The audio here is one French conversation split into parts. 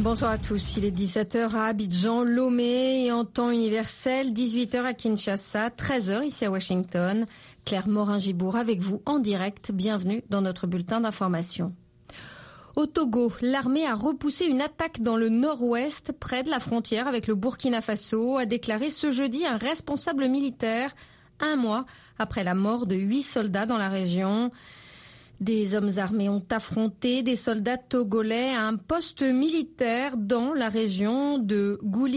Bonsoir à tous, il est 17h à Abidjan, Lomé et en temps universel, 18h à Kinshasa, 13h ici à Washington. Claire Morin-Gibour avec vous en direct, bienvenue dans notre bulletin d'information. Au Togo, l'armée a repoussé une attaque dans le nord-ouest, près de la frontière avec le Burkina Faso, a déclaré ce jeudi un responsable militaire, un mois après la mort de 8 soldats dans la région. Des hommes armés ont affronté des soldats togolais à un poste militaire dans la région de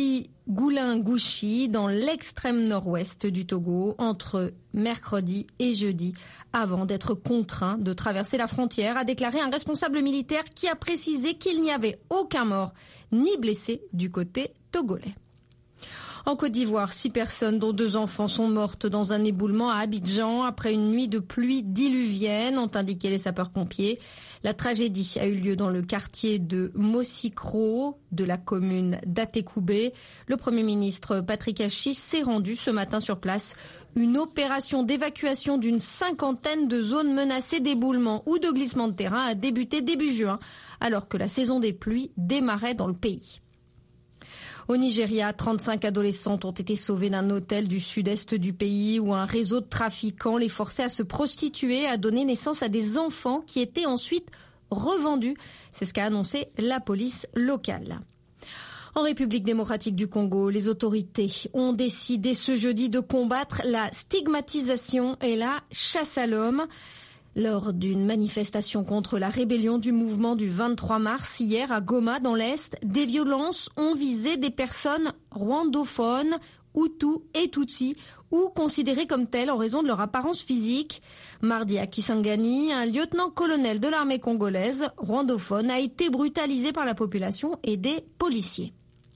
Goulingouchi, dans l'extrême nord-ouest du Togo, entre mercredi et jeudi, avant d'être contraints de traverser la frontière, a déclaré un responsable militaire qui a précisé qu'il n'y avait aucun mort ni blessé du côté togolais. En Côte d'Ivoire, 6 personnes, dont 2 enfants, sont mortes dans un éboulement à Abidjan après une nuit de pluie diluvienne, ont indiqué les sapeurs-pompiers. La tragédie a eu lieu dans le quartier de Mossikro, de la commune d'Atekoubé. Le Premier ministre Patrick Achis s'est rendu ce matin sur place. Une opération d'évacuation d'une 50aine de zones menacées d'éboulement ou de glissement de terrain a débuté début juin, alors que la saison des pluies démarrait dans le pays. Au Nigeria, 35 adolescentes ont été sauvées d'un hôtel du sud-est du pays où un réseau de trafiquants les forçait à se prostituer et à donner naissance à des enfants qui étaient ensuite revendus. C'est ce qu'a annoncé la police locale. En République démocratique du Congo, les autorités ont décidé ce jeudi de combattre la stigmatisation et la chasse à l'homme. Lors d'une manifestation contre la rébellion du mouvement du 23 mars, hier à Goma, dans l'Est, des violences ont visé des personnes rwandophones, Hutus et Tutsis, ou considérées comme telles en raison de leur apparence physique. Mardi à Kisangani, un lieutenant-colonel de l'armée congolaise, rwandophone, a été brutalisé par la population et des policiers.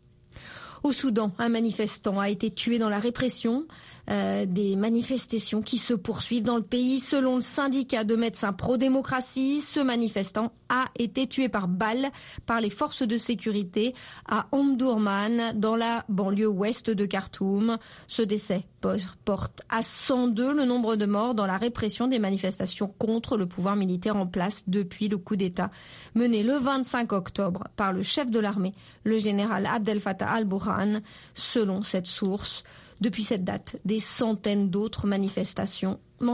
Au Soudan, un manifestant a été tué dans la répression. Des manifestations qui se poursuivent dans le pays. Selon le syndicat de médecins pro-démocratie, ce manifestant a été tué par balle par les forces de sécurité à Omdurman, dans la banlieue ouest de Khartoum. Ce décès porte à 102 le nombre de morts dans la répression des manifestations contre le pouvoir militaire en place depuis le coup d'État mené le 25 octobre par le chef de l'armée, le général Abdel Fattah al-Burhan. Selon cette source, depuis cette date, des centaines d'autres manifestants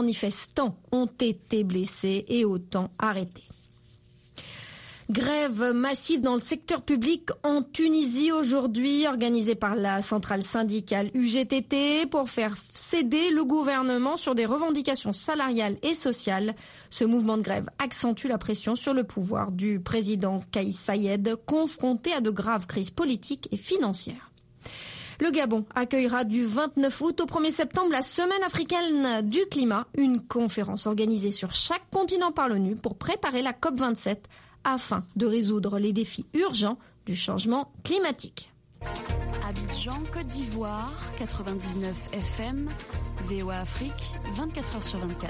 ont été blessés et autant arrêtés. Grève massive dans le secteur public en Tunisie aujourd'hui, organisée par la centrale syndicale UGTT pour faire céder le gouvernement sur des revendications salariales et sociales. Ce mouvement de grève accentue la pression sur le pouvoir du président Kais Saied, confronté à de graves crises politiques et financières. Le Gabon accueillera du 29 août au 1er septembre la Semaine africaine du climat, une conférence organisée sur chaque continent par l'ONU pour préparer la COP27 afin de résoudre les défis urgents du changement climatique. Abidjan, Côte d'Ivoire, 99 FM, VOA Afrique, 24h/24.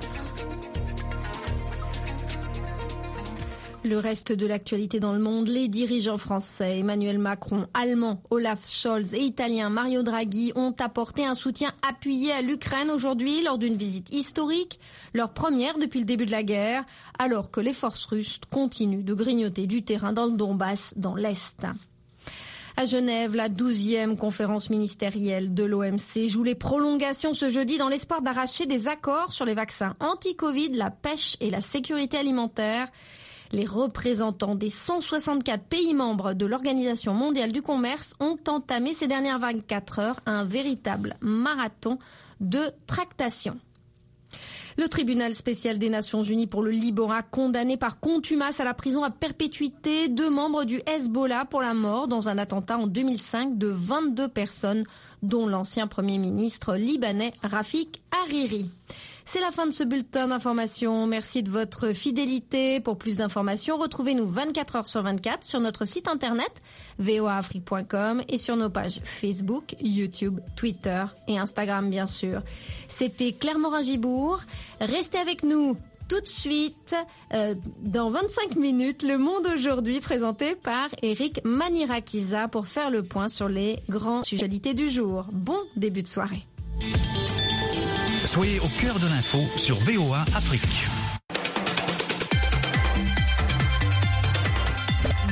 Le reste de l'actualité dans le monde, les dirigeants français, Emmanuel Macron, allemand, Olaf Scholz et italien Mario Draghi ont apporté un soutien appuyé à l'Ukraine aujourd'hui lors d'une visite historique, leur première depuis le début de la guerre, alors que les forces russes continuent de grignoter du terrain dans le Donbass, dans l'Est. À Genève, la 12e conférence ministérielle de l'OMC joue les prolongations ce jeudi dans l'espoir d'arracher des accords sur les vaccins anti-Covid, la pêche et la sécurité alimentaire. Les représentants des 164 pays membres de l'Organisation mondiale du commerce ont entamé ces dernières 24 heures un véritable marathon de tractations. Le tribunal spécial des Nations Unies pour le Liban a condamné par contumace à la prison à perpétuité 2 membres du Hezbollah pour la mort dans un attentat en 2005 de 22 personnes, dont l'ancien Premier ministre libanais Rafik Hariri. C'est la fin de ce bulletin d'information. Merci de votre fidélité. Pour plus d'informations, retrouvez-nous 24h/24 sur notre site internet voaafrique.com et sur nos pages Facebook, YouTube, Twitter et Instagram bien sûr. C'était Claire Morin-Gibour. Restez avec nous tout de suite. Dans 25 minutes, Le Monde aujourd'hui présenté par Eric Manirakiza pour faire le point sur les grands sujets du jour. Bon début de soirée. Soyez au cœur de l'info sur VOA Afrique. Le plan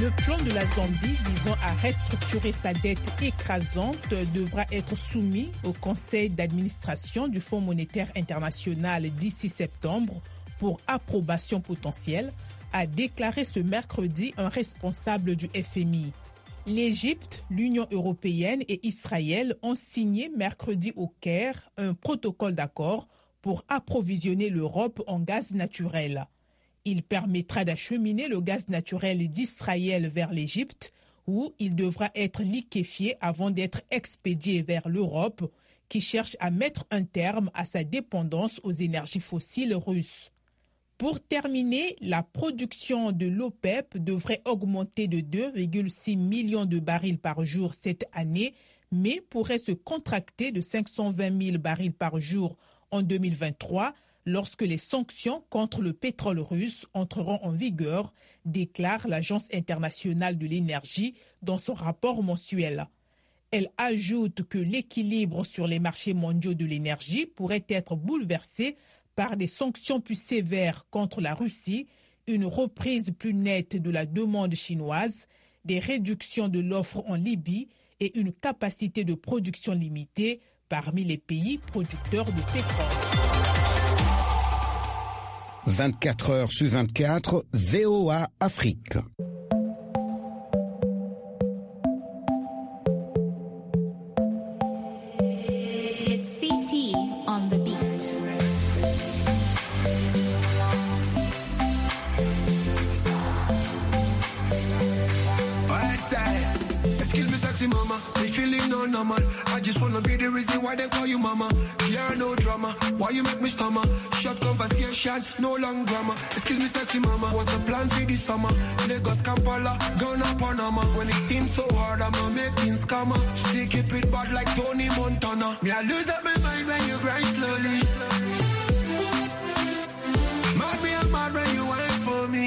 de la Zambie visant à restructurer sa dette écrasante devra être soumis au conseil d'administration du Fonds monétaire international d'ici septembre pour approbation potentielle, a déclaré ce mercredi un responsable du FMI. L'Égypte, l'Union européenne et Israël ont signé mercredi au Caire un protocole d'accord pour approvisionner l'Europe en gaz naturel. Il permettra d'acheminer le gaz naturel d'Israël vers l'Égypte, où il devra être liquéfié avant d'être expédié vers l'Europe, qui cherche à mettre un terme à sa dépendance aux énergies fossiles russes. Pour terminer, la production de l'OPEP devrait augmenter de 2,6 millions de barils par jour cette année, mais pourrait se contracter de 520 000 barils par jour en 2023 lorsque les sanctions contre le pétrole russe entreront en vigueur, déclare l'Agence internationale de l'énergie dans son rapport mensuel. Elle ajoute que l'équilibre sur les marchés mondiaux de l'énergie pourrait être bouleversé par des sanctions plus sévères contre la Russie, une reprise plus nette de la demande chinoise, des réductions de l'offre en Libye et une capacité de production limitée parmi les pays producteurs de pétrole. 24 heures sur 24, VOA Afrique. Mama, me feeling no normal. I just wanna be the reason why they call you mama. Yeah, no drama. Why you make me stammer? Short conversation, no long grammar. Excuse me, sexy mama. What's the plan for this summer? Lagos, Kampala, Ghana, Panama. When it seems so hard, I'ma make things calmer. Still keep it bad like Tony Montana. Me, I lose up my mind when you grind slowly. Mad me, I'm mad when you wait for me.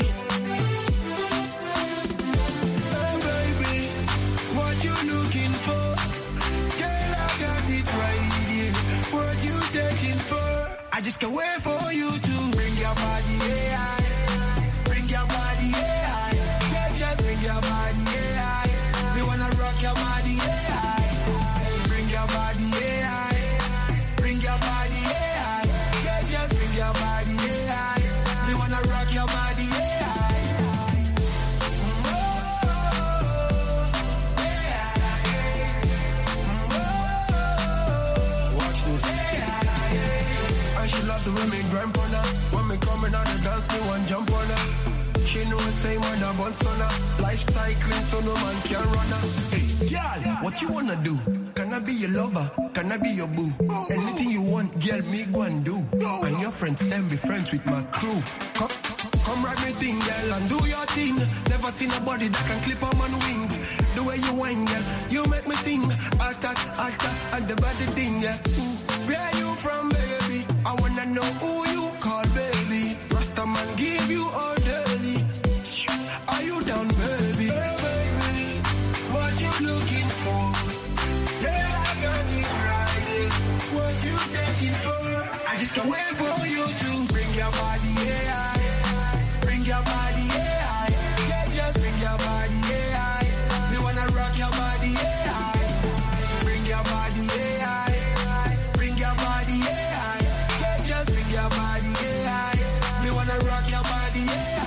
Looking for, girl, I got it right here. What you searching for? I just can't wait for you to bring your body, yeah. Bring your body, yeah. Yeah, just bring your body, yeah. We wanna rock your body, yeah. Bring your body, yeah. Bring your body, yeah. Yeah, just bring your body, yeah. We wanna rock your body, yeah. She love the way me grind on her. When me coming on the dance, me one jump on her. She know the same when I bounce on her. Lifestyle clean so no man can run her. Hey, girl, what you wanna do? Can I be your lover? Can I be your boo? Anything you want, girl, me go and do. And your friends, them be friends with my crew. Come ride me thing, girl, and do your thing. Never seen a body that can clip on man wings. The way you whine, girl, you make me sing. Alta, and the body thing, yeah. Where you from, baby? I wanna know who you call, baby. Rasta man give you all daily. Are you down, baby? Hey, baby, what you looking for? Yeah, I got it right. What you searching for? I just can't wait for you to bring your body, yeah. Bring your body, yeah. Yeah, just bring your body, yeah. We wanna rock your body, yeah. Bring your body, yeah. Bring your body, yeah. Yeah, just bring your body, yeah. We wanna rock your body, yeah.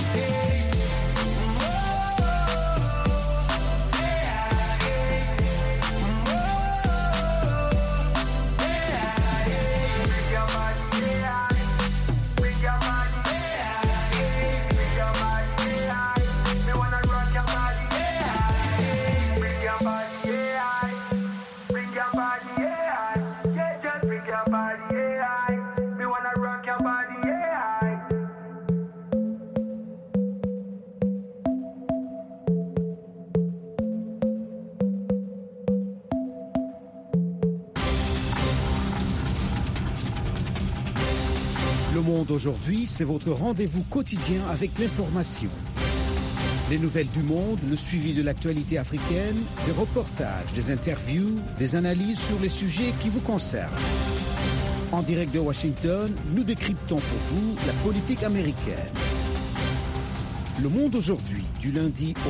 Le Monde aujourd'hui, c'est votre rendez-vous quotidien avec l'information. Les nouvelles du monde, le suivi de l'actualité africaine, des reportages, des interviews, des analyses sur les sujets qui vous concernent. En direct de Washington, nous décryptons pour vous la politique américaine. Le Monde aujourd'hui, du lundi au